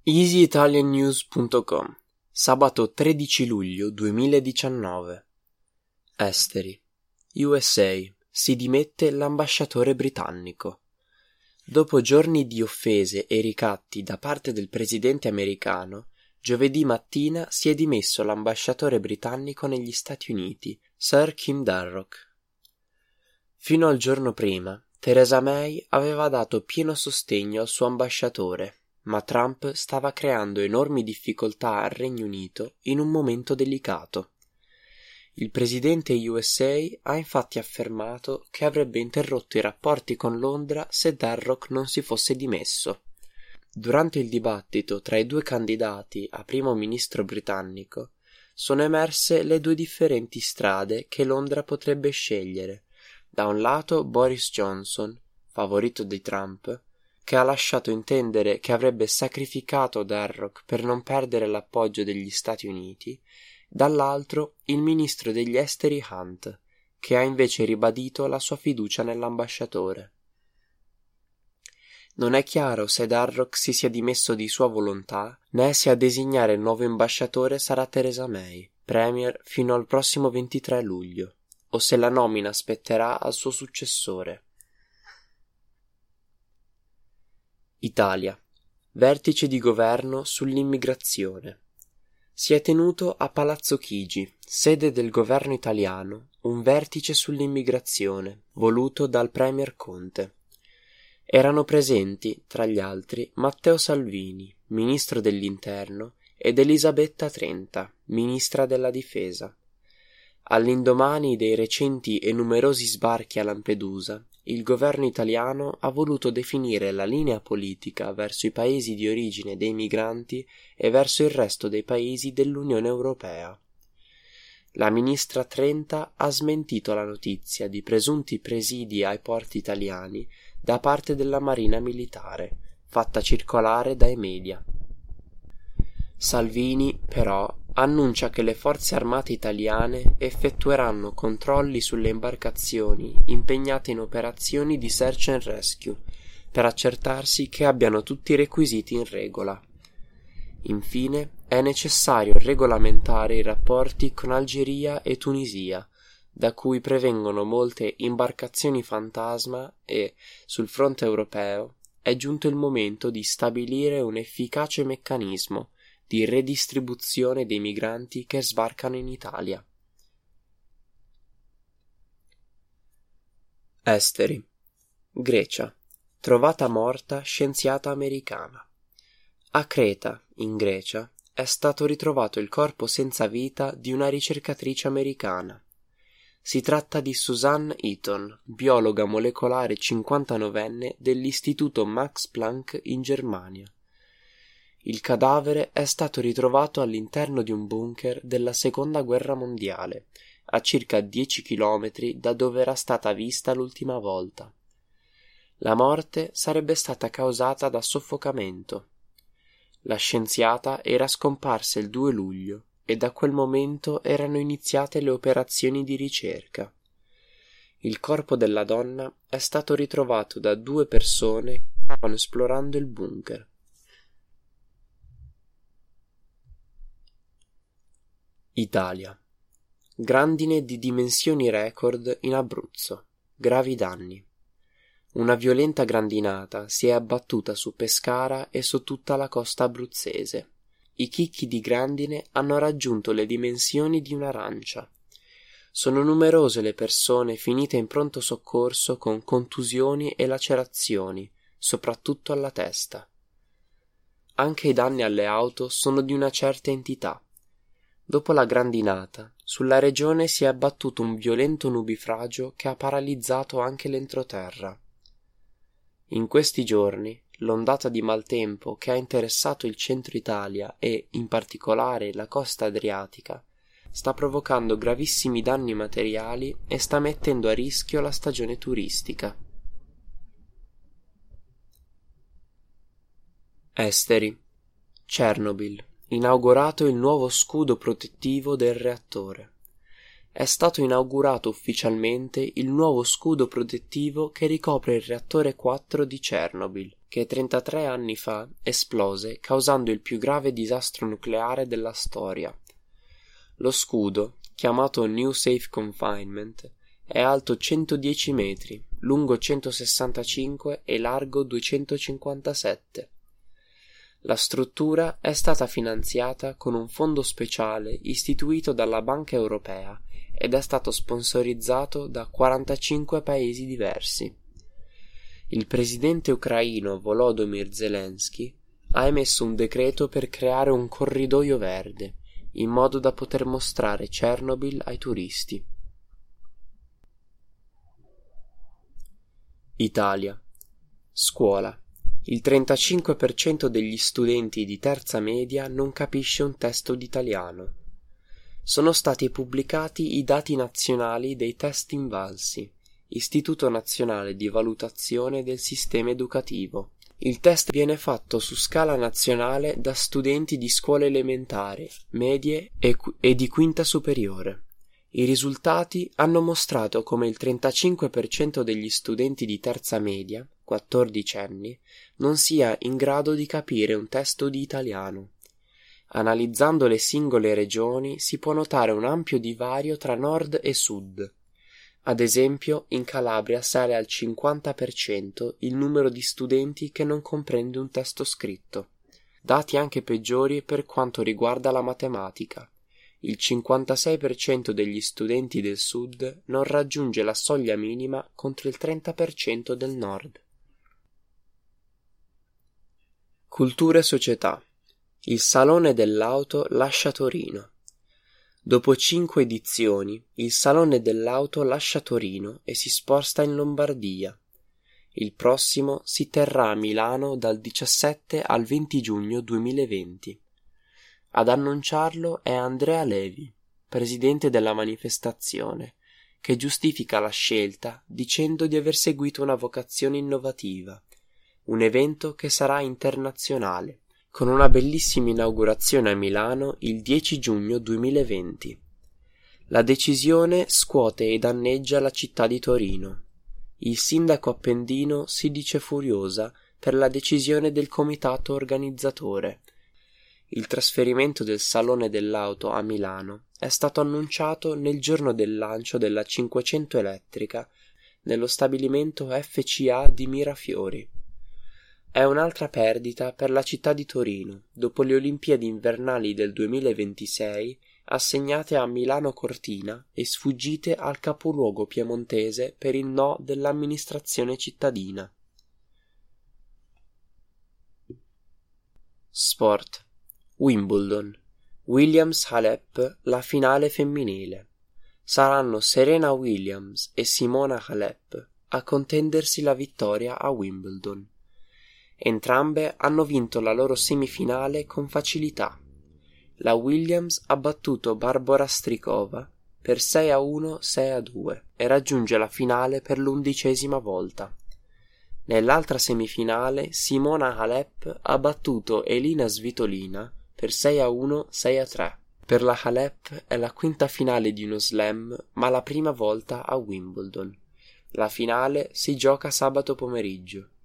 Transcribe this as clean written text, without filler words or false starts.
EasyItalianNews.com Sabato 13 luglio 2019. Esteri. USA. Si dimette l'ambasciatore britannico. Dopo giorni di offese e ricatti da parte del presidente americano, giovedì mattina si è dimesso l'ambasciatore britannico negli Stati Uniti, Sir Kim Darroch. Fino al giorno prima, Theresa May aveva dato pieno sostegno al suo ambasciatore, ma Trump stava creando enormi difficoltà al Regno Unito in un momento delicato. Il presidente USA ha infatti affermato che avrebbe interrotto i rapporti con Londra se Darroch non si fosse dimesso. Durante il dibattito tra i due candidati a primo ministro britannico sono emerse le due differenti strade che Londra potrebbe scegliere. Da un lato Boris Johnson, favorito di Trump, che ha lasciato intendere che avrebbe sacrificato Darroch per non perdere l'appoggio degli Stati Uniti, dall'altro il ministro degli esteri Hunt, che ha invece ribadito la sua fiducia nell'ambasciatore. Non è chiaro se Darroch si sia dimesso di sua volontà, né se a designare il nuovo ambasciatore sarà Theresa May, premier fino al prossimo 23 luglio, o se la nomina spetterà al suo successore. Italia. Vertice di governo sull'immigrazione. Si è tenuto a Palazzo Chigi, sede del governo italiano, un vertice sull'immigrazione, voluto dal premier Conte. Erano presenti, tra gli altri, Matteo Salvini, ministro dell'Interno, ed Elisabetta Trenta, ministra della Difesa. All'indomani dei recenti e numerosi sbarchi a Lampedusa, il governo italiano ha voluto definire la linea politica verso i paesi di origine dei migranti e verso il resto dei paesi dell'Unione Europea. La ministra Trenta ha smentito la notizia di presunti presidi ai porti italiani da parte della Marina Militare, fatta circolare dai media. Salvini, però, annuncia che le forze armate italiane effettueranno controlli sulle imbarcazioni impegnate in operazioni di search and rescue per accertarsi che abbiano tutti i requisiti in regola. Infine, è necessario regolamentare i rapporti con Algeria e Tunisia, da cui prevengono molte imbarcazioni fantasma e, sul fronte europeo, è giunto il momento di stabilire un efficace meccanismo di redistribuzione dei migranti che sbarcano in Italia. Esteri. Grecia. Trovata morta scienziata americana. A Creta, in Grecia, è stato ritrovato il corpo senza vita di una ricercatrice americana. Si tratta di Suzanne Eaton, biologa molecolare 59enne dell'Istituto Max Planck in Germania. Il cadavere è stato ritrovato all'interno di un bunker della Seconda Guerra Mondiale, a circa 10 chilometri da dove era stata vista l'ultima volta. La morte sarebbe stata causata da soffocamento. La scienziata era scomparsa il 2 luglio e da quel momento erano iniziate le operazioni di ricerca. Il corpo della donna è stato ritrovato da 2 persone che stavano esplorando il bunker. Italia. Grandine di dimensioni record in Abruzzo. Gravi danni. Una violenta grandinata si è abbattuta su Pescara e su tutta la costa abruzzese. I chicchi di grandine hanno raggiunto le dimensioni di un'arancia. Sono numerose le persone finite in pronto soccorso con contusioni e lacerazioni, soprattutto alla testa. Anche i danni alle auto sono di una certa entità. Dopo la grandinata, sulla regione si è abbattuto un violento nubifragio che ha paralizzato anche l'entroterra. In questi giorni, l'ondata di maltempo che ha interessato il centro Italia e, in particolare, la costa adriatica, sta provocando gravissimi danni materiali e sta mettendo a rischio la stagione turistica. Esteri. Chernobyl. Inaugurato il nuovo scudo protettivo del reattore. È stato inaugurato ufficialmente il nuovo scudo protettivo che ricopre il reattore 4 di Chernobyl, che 33 anni fa esplose causando il più grave disastro nucleare della storia. Lo scudo, chiamato New Safe Confinement, è alto 110 metri, lungo 165 e largo 257. La struttura è stata finanziata con un fondo speciale istituito dalla Banca Europea ed è stato sponsorizzato da 45 paesi diversi. Il presidente ucraino Volodymyr Zelensky ha emesso un decreto per creare un corridoio verde, in modo da poter mostrare Chernobyl ai turisti. Italia. Scuola. Il 35% degli studenti di terza media non capisce un testo d'italiano. Sono stati pubblicati i dati nazionali dei test Invalsi, Istituto Nazionale di Valutazione del Sistema Educativo. Il test viene fatto su scala nazionale da studenti di scuole elementari, medie e di quinta superiore. I risultati hanno mostrato come il 35% degli studenti di terza media, 14 anni, non sia in grado di capire un testo di italiano. Analizzando le singole regioni si può notare un ampio divario tra nord e sud. Ad esempio, in Calabria sale al 50% il numero di studenti che non comprende un testo scritto. Dati anche peggiori per quanto riguarda la matematica. Il 56% degli studenti del sud non raggiunge la soglia minima contro il 30% del nord. Cultura e società. Il Salone dell'Auto lascia Torino. Dopo 5 edizioni, il Salone dell'Auto lascia Torino e si sposta in Lombardia. Il prossimo si terrà a Milano dal 17 al 20 giugno 2020. Ad annunciarlo è Andrea Levi, presidente della manifestazione, che giustifica la scelta dicendo di aver seguito una vocazione innovativa, un evento che sarà internazionale, con una bellissima inaugurazione a Milano il 10 giugno 2020. La decisione scuote e danneggia la città di Torino. Il sindaco appendino si dice furiosa per la decisione del comitato organizzatore. Il trasferimento del Salone dell'Auto a Milano è stato annunciato nel giorno del lancio della 500 elettrica nello stabilimento FCA di Mirafiori. È un'altra perdita per la città di Torino, dopo le Olimpiadi invernali del 2026 assegnate a Milano Cortina e sfuggite al capoluogo piemontese per il no dell'amministrazione cittadina. Sport. Wimbledon. Williams-Halep, la finale femminile. Saranno Serena Williams e Simona Halep a contendersi la vittoria a Wimbledon. Entrambe hanno vinto la loro semifinale con facilità. La Williams ha battuto Barbora Strikova per 6-1, 6-2 e raggiunge la finale per l'11ª volta. Nell'altra semifinale Simona Halep ha battuto Elina Svitolina per 6-1, 6-3. Per la Halep è la quinta finale di uno slam, ma la prima volta a Wimbledon. La finale si gioca sabato pomeriggio.